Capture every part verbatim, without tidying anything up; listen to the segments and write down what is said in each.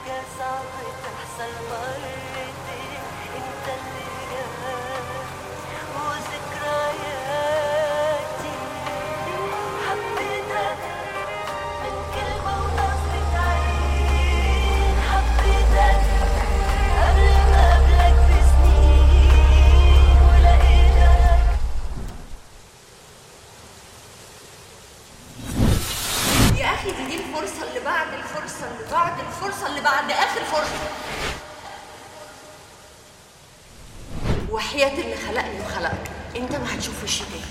حاجة صعبة تحصل مرتين، انت اللي جاي وذكرياتي. حبيتك من كلمة ونظرة عين، حبيتك قبل ما قبلك بسنين ولقيتك. يا أخي دي دي الفرصة اللي بعد الفرصة اللي بعد الفرصة اللي بعد آخر فرصة، وحياة اللي خلقني وخلقك انت ما هتشوف وشي تاني.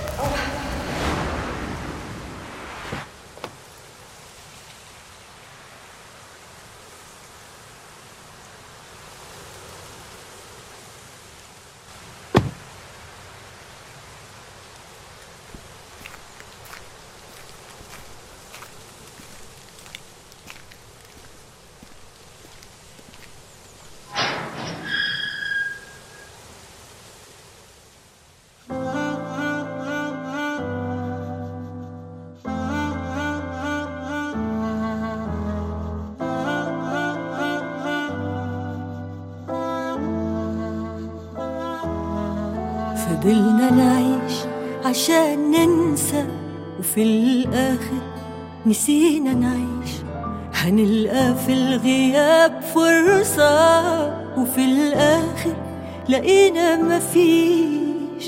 فضلنا نعيش عشان ننسى، وفي الآخر نسينا نعيش. هنلقى في الغياب فرصة، وفي الآخر لقينا مفيش.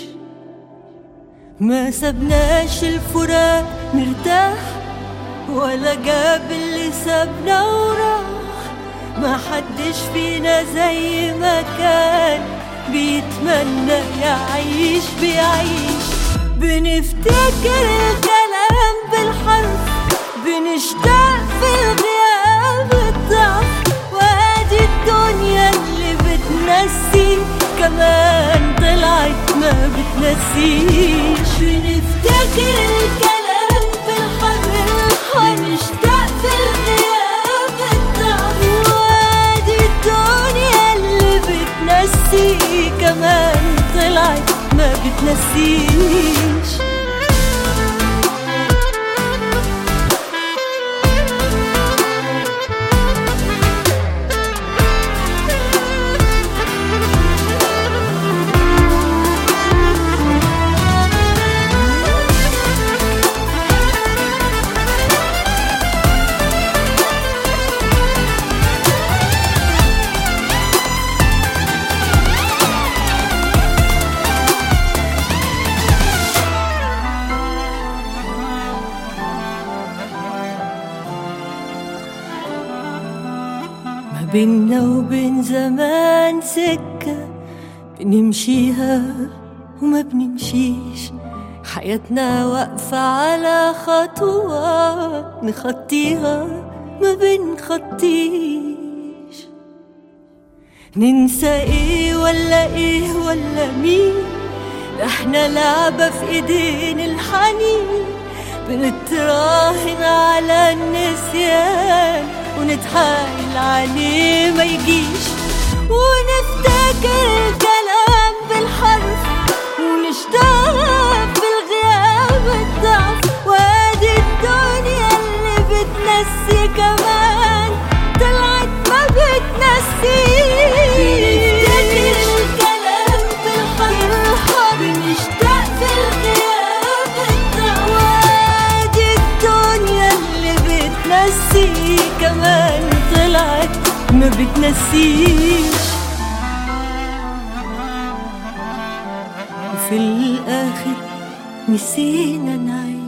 ما سبناش الفراق مرتاح، ولا جاب اللي سابنا وراح. ما حدش فينا زي ما كان بيتمنى يعيش بيعيش. بنفتكر الكلام بالحرف، بنشتاق في الغياب الضعف. وادي الدنيا اللي بتنسي كمان طلعت ما بتنسيش. بنفتكر الكلام بالحرف، بنشتاق في الغياب الضعف. وادي الدنيا اللي بتنسي كمان طلعت ما بتنسيش. بينا وبين زمان سكة بنمشيها وما بنمشيش. حياتنا واقفة على خطوات نخطيها ما بنخطيش. ننسى ايه ولا ايه ولا مين؟ احنا لعبة في ايدين الحنين. بنتراهن على النسيان ونتحايل عليه ما يجيش. ونفتكر الكلام بالحرف، ونشتاق بالغياب الضعف. وادي الدنيا اللي بتنسي كمان طلعت ما بتنسيش. بنفتكر الكلام بالحرف، بنشتاق في الغياب الضعف. وادي الدنيا اللي بتنسي كمان طلعت ما بتنسيش. وفي الآخر نسينا نعيش.